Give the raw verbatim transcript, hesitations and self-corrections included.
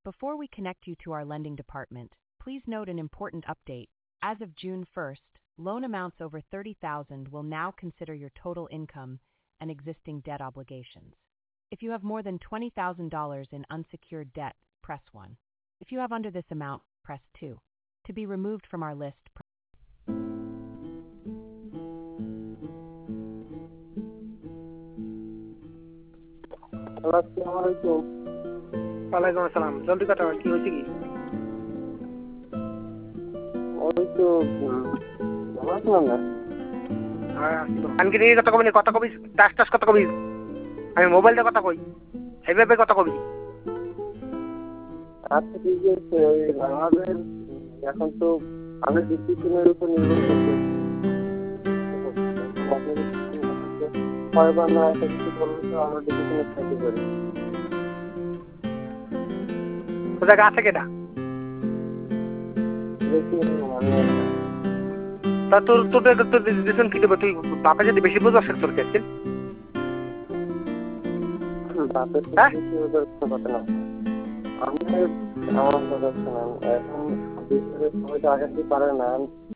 Before we connect you to our lending department, please note an important update. As of June first, loan amounts over thirty thousand dollars will now consider your total income and existing debt obligations. If you have more than twenty thousand dollars in unsecured debt, press one. If you have under this amount, press two. To be removed from our list, press ওয়ালাইকুম আসসালাম। জলদি কথা কি হয়েছে কি? ওই তো ভালো আছিলাম না। আনকি নিয়ে কথা কবি কথা কবি টাস টাস কথা কবি আমি মোবাইল দিয়ে কথা কই এইভাবে কথা কবি। আচ্ছা ঠিক আছে, আমাদের এখন তো আমাদের ডিসিশনের উপর নির্ভর করছে। কয়বার না একটা কিছু বললে তো আমরা ডিসিশনে থাকতে পারি। কোথায় গা থেকে না তা তোর তোর তোর ডিসিশন কি দেবে? তুই বাপে যদি বেশি বুঝ আসে তোর কাছে বাপের কথা না, আমি আমার কথা শোনান। এখন সবাই তো আগে পারে না।